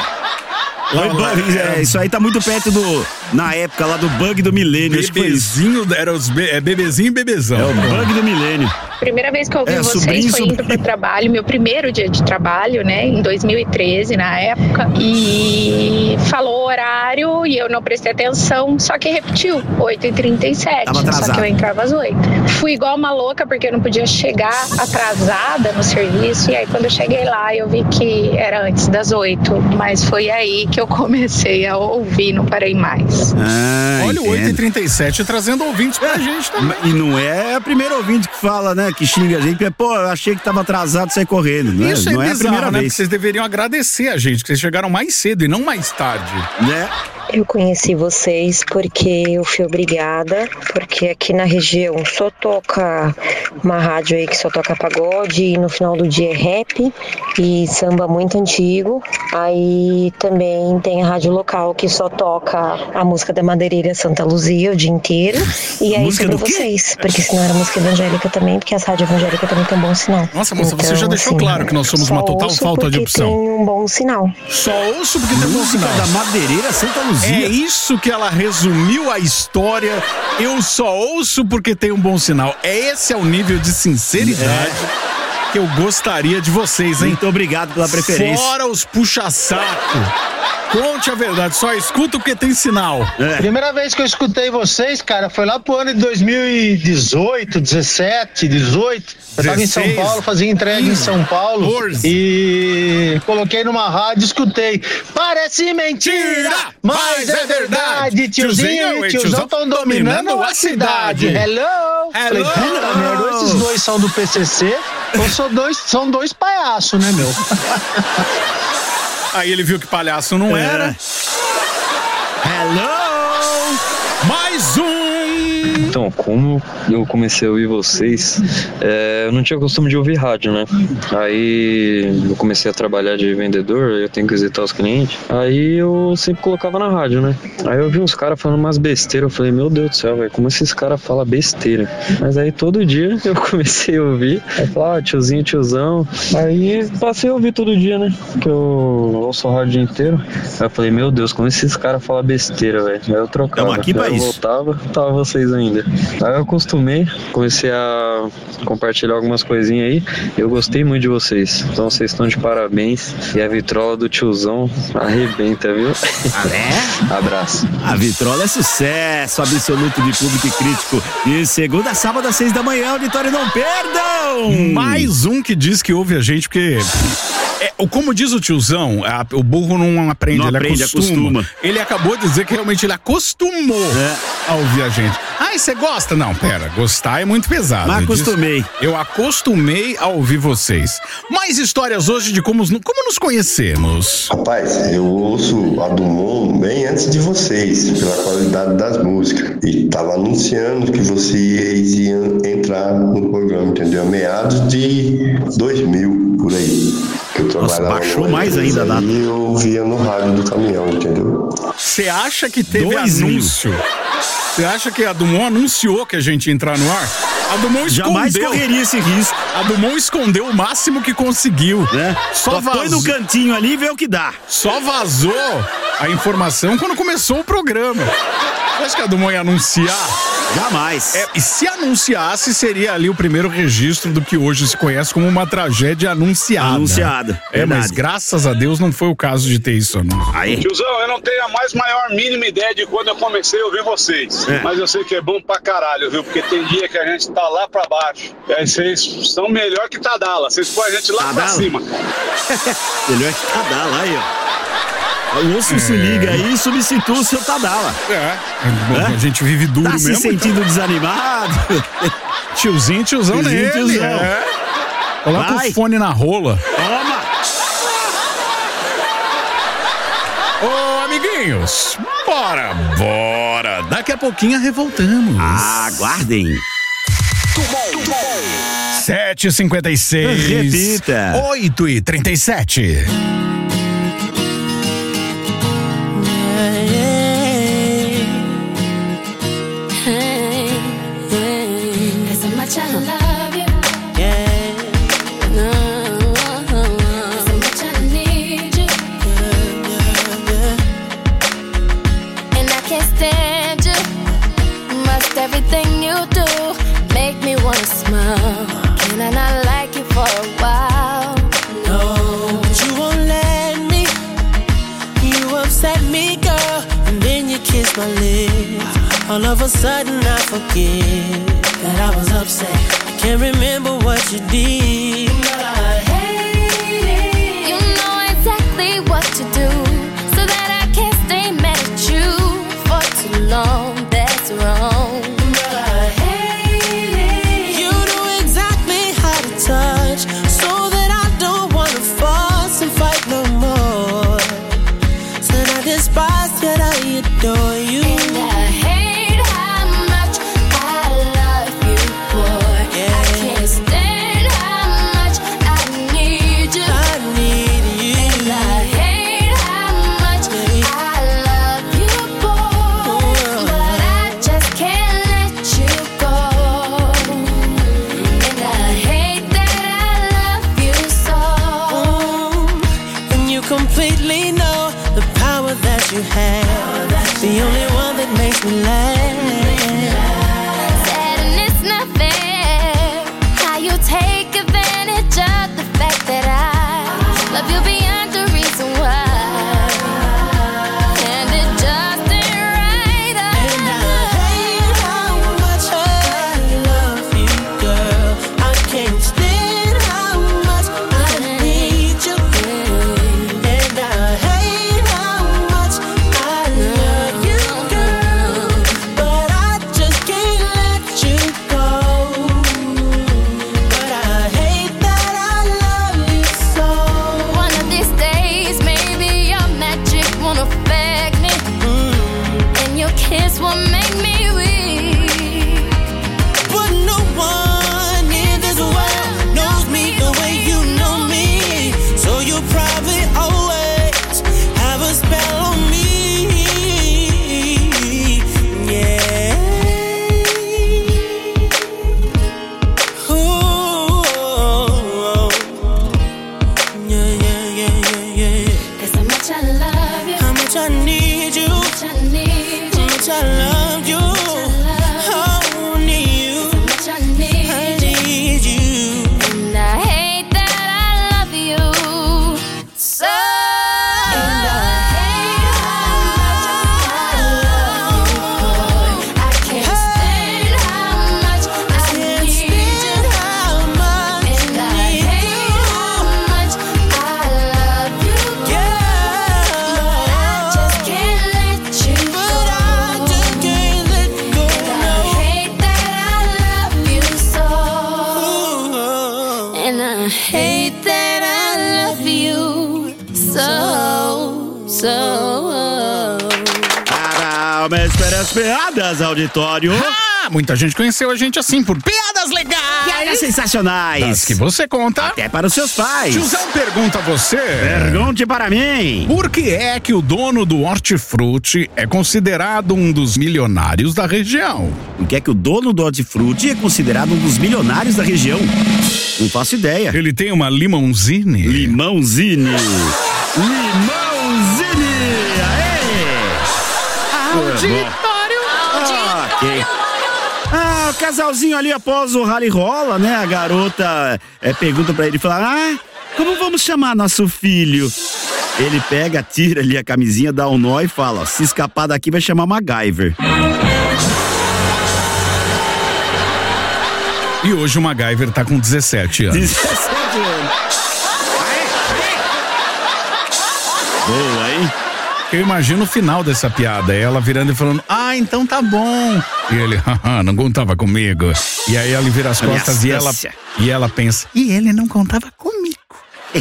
Isso aí tá muito perto na época lá do bug do milênio. Bebezinho, era bebezinho e bebezão. É o bug do milênio. Primeira vez que eu ouvi vocês foi indo pro trabalho, meu primeiro dia de trabalho, né, em 2013, na época, e falou o horário e eu não prestei atenção, só que repetiu, 8h37, só que eu entrava às 8. Fui igual uma louca porque eu não podia chegar atrasada no serviço, e aí quando eu cheguei lá eu vi que era antes das 8, mas foi aí que eu comecei a ouvir, não parei mais. Olha o 8h37 trazendo ouvintes pra gente também. E não é a primeira ouvinte que fala, né, que xinga a gente, eu achei que tava atrasado, sai correndo, né? Isso não é bizarro, a primeira vez. Vocês deveriam agradecer a gente, que vocês chegaram mais cedo e não mais tarde. Né? Eu conheci vocês porque eu fui obrigada, porque aqui na região só toca uma rádio aí que só toca pagode e no final do dia é rap e samba muito antigo. Aí também tem a rádio local que só toca a música da Madeireira Santa Luzia o dia inteiro. E aí sobre vocês, porque senão era música evangélica também, porque as rádios evangélicas também tem um bom sinal. Nossa, moça, então, você já deixou assim, claro que nós somos uma total falta de opção. Tem um bom sinal. Só ouço porque tem um bom sinal. Da Madeireira Santa Luzia. É isso que ela resumiu a história. Eu só ouço porque tem um bom sinal. Esse é o nível de sinceridade que eu gostaria de vocês, hein? Muito obrigado pela preferência. Fora os puxa-saco. Conte a verdade, só escuta porque tem sinal. Primeira vez que eu escutei vocês, cara, foi lá pro ano de 2018, 17, 18. Eu tava em São Paulo, fazia entrega em São Paulo. E coloquei numa rádio, escutei. Parece mentira, mas é verdade. Tiozinho e tiozão estão dominando a cidade. Hello! Falei, puta merda, esses dois são do PCC ou são dois palhaços, né, meu? Aí ele viu que palhaço não era. Hello! Mais um! Então, como eu comecei a ouvir vocês, eu não tinha costume de ouvir rádio, né? Aí eu comecei a trabalhar de vendedor, eu tenho que visitar os clientes. Aí eu sempre colocava na rádio, né? Aí eu vi uns caras falando umas besteiras, eu falei, meu Deus do céu, velho, como esses caras falam besteira? Mas aí todo dia eu comecei a ouvir, aí falava, tiozinho, tiozão. Aí passei a ouvir todo dia, né? Que eu ouço a rádio o dia inteiro. Aí eu falei, meu Deus, como esses caras falam besteira, velho. Aí eu trocava, aqui pra aí eu isso. voltava, tava vocês ainda. Aí eu acostumei, comecei a compartilhar algumas coisinhas aí. Eu gostei muito de vocês. Então vocês estão de parabéns. E a vitrola do tiozão arrebenta, viu? Abraço. A vitrola é sucesso absoluto de público e crítico. E segunda a sábado às 6 da manhã, auditório não perdam! Mais um que diz que ouve a gente porque... como diz o tiozão, o burro não aprende, Não ele aprende, acostuma. Ele acabou de dizer que realmente ele acostumou a ouvir a gente. E você gosta? Não, pera, gostar é muito pesado. Mas acostumei. Eu acostumei a ouvir vocês. Mais histórias hoje de como nos conhecemos. Rapaz, eu ouço a Dumont bem antes de vocês, pela qualidade das músicas. E tava anunciando que vocês iam entrar no programa, entendeu? Meados de 2000, por aí. Eu trabalhava baixou mais ainda a data. E eu ouvia no rádio do caminhão, entendeu? Você acha que teve anúncio? Você acha que a Dumont anunciou que a gente ia entrar no ar? A Dumont escondeu. Jamais correria esse risco. A Dumont escondeu o máximo que conseguiu. Só põe no cantinho ali e vê o que dá. Só vazou a informação quando começou o programa. Você acha que a Dumont ia anunciar? Jamais. E se anunciasse, seria ali o primeiro registro do que hoje se conhece como uma tragédia anunciada. Mas graças a Deus não foi o caso de ter isso, não. Tiozão, eu não tenho a maior mínima ideia de quando eu comecei a ouvir vocês. Mas eu sei que é bom pra caralho, viu? Porque tem dia que a gente tá lá pra baixo. E aí vocês são melhor que Tadala. Vocês põem a gente lá pra cima. Melhor que Tadala, aí, ó. O osso se liga aí e substitua o seu Tadala. A gente vive duro mesmo. Tá se sentindo desanimado? Tiozão nele. Coloca o fone na rola. Toma! Ô, amiguinhos, bora! Daqui a pouquinho revoltamos. Aguardem. 7h56. Repita. 8h37. Everything you do make me wanna smile. Can I not like you for a while? No, but you won't let me. You upset me, girl, and then you kiss my lips. All of a sudden I forget that I was upset. I can't remember what you did, but I hate it. You know exactly what to do, so that I can't stay mad at you for too long. That's wrong. you have, the only one that makes me laugh. Said and it's not fair how you take advantage of the fact that I love you beyond the reason why. And it just ain't right. And I hate how much I love you, girl. I can't stand how much I need you. And I hate how much I love you, girl. But I just can't let you go. But I hate that I love you so. One of these days, maybe your magic won't affect me, and your kiss will make me weak. But no one in this world knows me the way you know me. So you'll probably always have a spell on me. Yeah. Ooh. Yeah, yeah, yeah, yeah, yeah. 'Cause how much I love you, How much I need you, how much I need how you, much I love you, I need you, how much I need I you. need you. And I hate that I love you so. And I hate how much I love you, boy. I can't stand how much I need you. How much And I hate how much I love you, girl. I just can't let you go. But I just can't let go. And I hate that I love you so. And I hate that I love you so. Calma, espera as piadas, auditório. Muita gente conheceu a gente assim, por piadas legais. Piadas sensacionais. Das que você conta. Até para os seus pais. Tiozão pergunta a você. Pergunte para mim. Por que é que o dono do hortifruti é considerado um dos milionários da região? Por que é que o dono do hortifruti é considerado um dos milionários da região? Não faço ideia. Ele tem uma limãozine. Limãozine. Limãozine. Aê! Auditório. Ok. O casalzinho ali após o rally rola, né? A garota pergunta pra ele e fala: como vamos chamar nosso filho? Ele pega, tira ali a camisinha, dá um nó e fala: se escapar daqui vai chamar MacGyver. E hoje o MacGyver tá com 17 anos. 17 anos. Boa, hein? Eu imagino o final dessa piada, ela virando e falando: então tá bom. E ele: não contava comigo. E aí ele vira as costas e ela pensa: e ele não contava comigo. Tem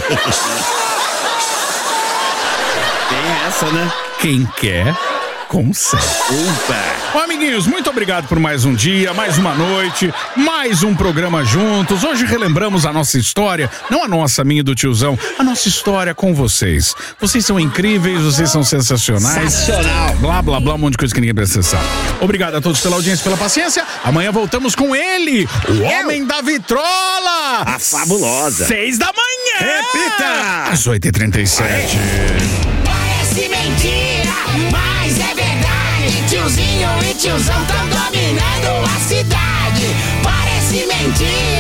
essa, né? Quem quer, consegue. Opa! Bom, amiguinhos, muito obrigado por mais um dia, mais uma noite, mais um programa juntos. Hoje relembramos a nossa história, não a nossa, minha e do tiozão, a nossa história com vocês. Vocês são incríveis, vocês são sensacionais. Sensacional. Blá, blá, blá, um monte de coisa que ninguém precisa saber. Obrigado a todos pela audiência, pela paciência. Amanhã voltamos com ele, o homem da vitrola. A fabulosa. 6 da manhã. Repita. Às 8h37. Parece mentira, mas é verdade. Tiozinho e tiozão tão dominando a cidade. Parece mentira.